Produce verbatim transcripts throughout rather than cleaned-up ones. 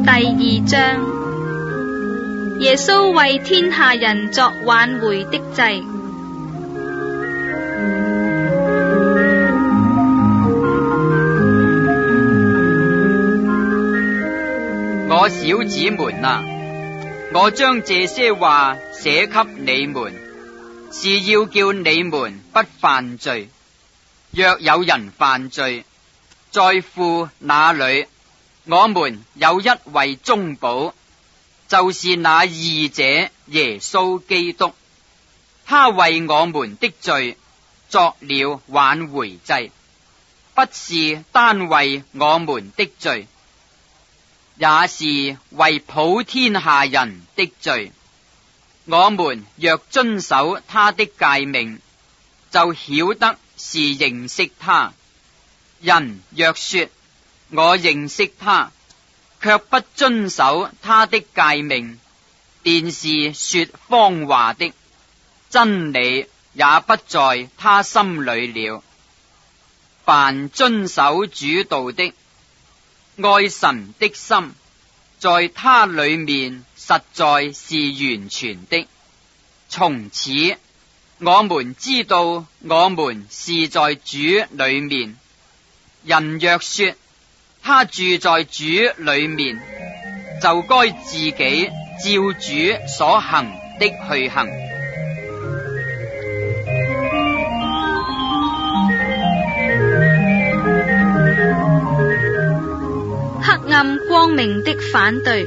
第二章，耶穌為天下人作挽回的祭。 我小子們啊，我將這些話寫給你們，是要叫你們不犯罪。若有人犯罪，在父那裏，我們有一位中保，就是那義者耶穌基督。他為我們的罪作了挽回祭，不是單為我們的罪，也是為普天下人的罪。我們若遵守他的誡命，就曉得是認識他。人若說我認識他，卻不遵守他的誡命，便是說謊話的，真理也不在他心裏了。凡遵守主道的，愛神的心，在他裏面實在是完全的。從此我們知道我們是在主裏面。人若說他住在主裏面，就該自己照主所行的去行。 黑暗光明的反對。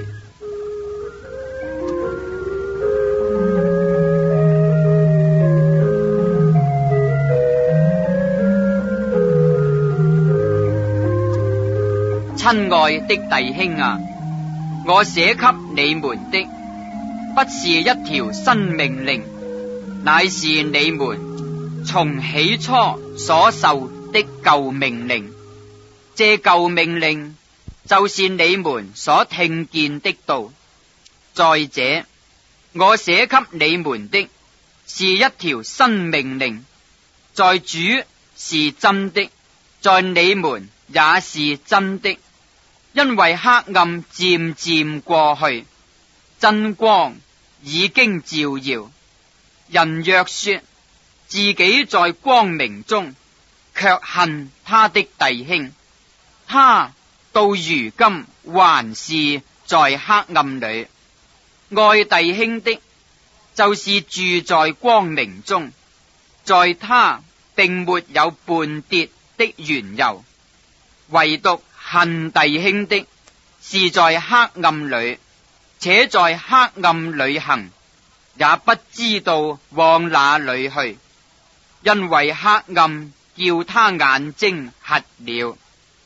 親愛的弟兄啊，我寫給你們的不是一條新命令，乃是你們從起初所受的舊命令。這舊命令就是你們所聽見的道。再者，我寫給你們的是一條新命令，在主是真的，在你們也是真的。因為黑暗漸漸過去，真光已經照耀。人若說自己在光明中，卻恨他的弟兄，他到如今還是在黑暗裏。愛弟兄的，就是住在光明中，在他並沒有絆跌的緣由。唯獨恨弟兄的，是在黑暗裏，且在黑暗裏行，也不知道往哪裏去，因為黑暗叫他眼睛瞎了。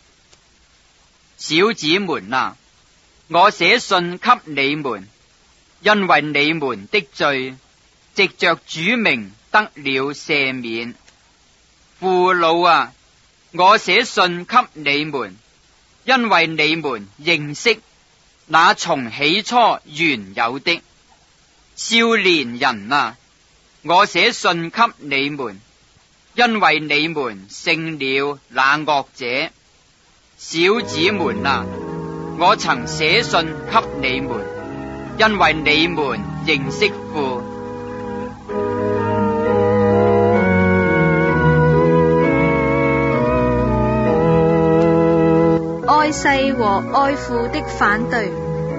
小子們啊，我寫信給你們，因為你們的罪藉着主名得了赦免。父老啊，我寫信給你們，因為你們認識那從起初原有的。少年人啊，我寫信給你們，因為你們勝了那惡者。小子們啊，我曾寫信給你們，因為你們認識父。 愛世和愛父的反對。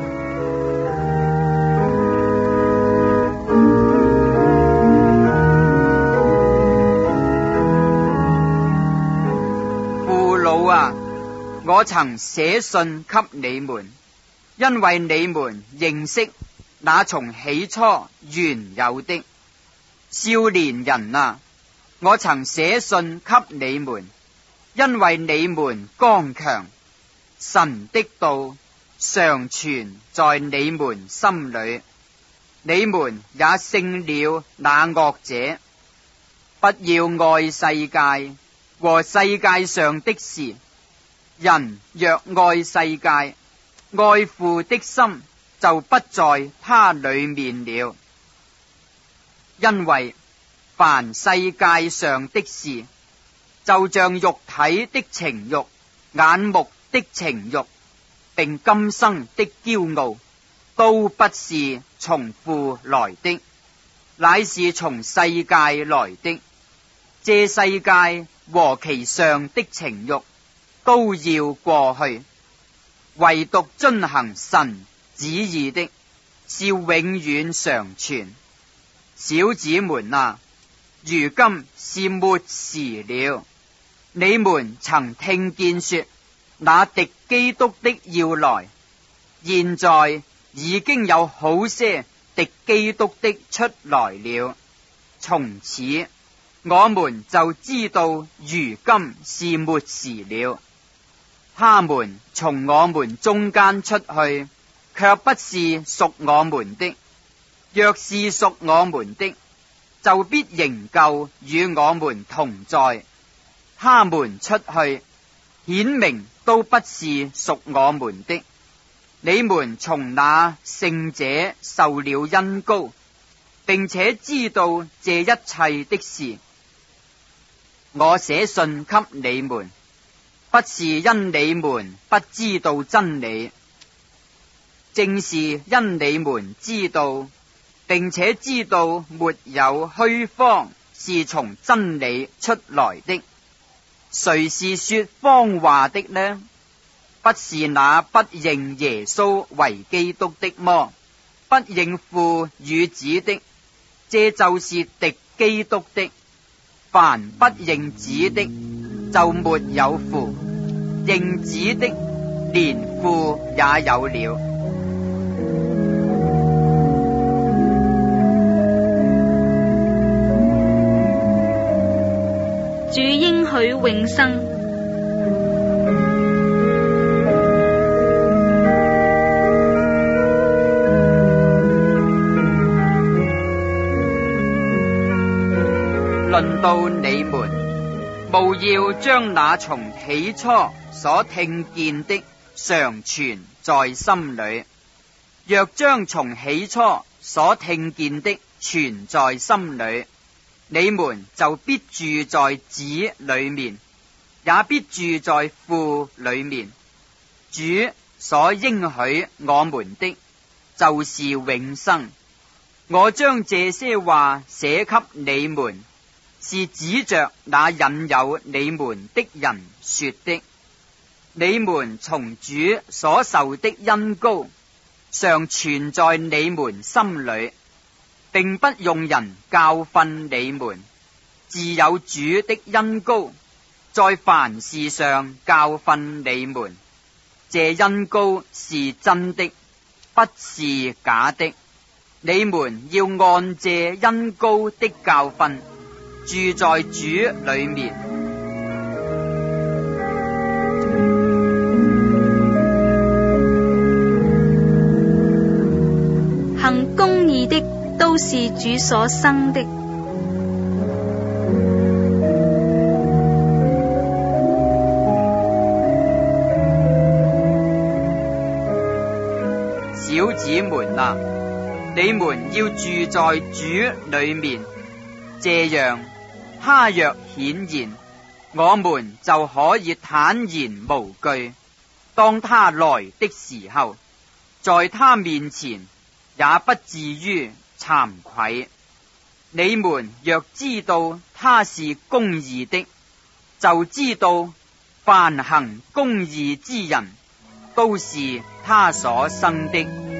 父老啊，我曾寫信給你們，因為你們認識那從起初原有的。少年人啊，我曾寫信給你們，因為你們剛強，神的道常存在你們心裏，你們也勝了那惡者。不要愛世界和世界上的事。人若愛世界，愛父的心就不在他裏面了。因為凡世界上的事，就像肉體的情慾、眼目的情慾、 並今生的驕傲，都不是從父來的，乃是從世界來的。這世界和其上的情慾都要過去，唯獨遵行神旨意的是永遠常存。小子們啊，如今是末時了。你們曾聽見說，那敵基督的要來，現在已經有好些敵基督的出來了。從此我們就知道如今是末時了。他們從我們中間出去，卻不是屬我們的。若是屬我們的，就必仍舊與我們同在。他們出去，顯明都不是屬我們的。你們從那聖者受了恩膏，並且知道這一切的事。我寫信給你們，不是因你們不知道真理，正是因你們知道，並且知道沒有虛謊是從真理出來的。誰是說謊話的呢？不是那不認耶穌為基督的麼？不認父與子的，這就是敵基督的。凡不認子的，就沒有父；認子的，連父也有了。 主應許永生。 論到你們，務要將那從起初所聽見的常存在心裏。若將從起初所聽見的存在心裏，你們就必住在子裏面，也必住在父裏面。主所應許我們的，就是永生。我將這些話寫給你們，是指着那引誘你們的人說的。你們從主所受的恩膏，常存在你們心裏，並不用人教訓你們，自有主的恩膏在凡事上教訓你們。這恩膏是真的，不是假的。你們要按這恩膏的教訓，住在主裏面。 行公義的都是主所生的。 小子們啊，你們要住在主裏面，這樣他若顯現，我們就可以坦然無懼。當他來的時候，在他面前也不至於慚愧。你們若知道他是公義的，就知道凡行公義之人，都是他所生的。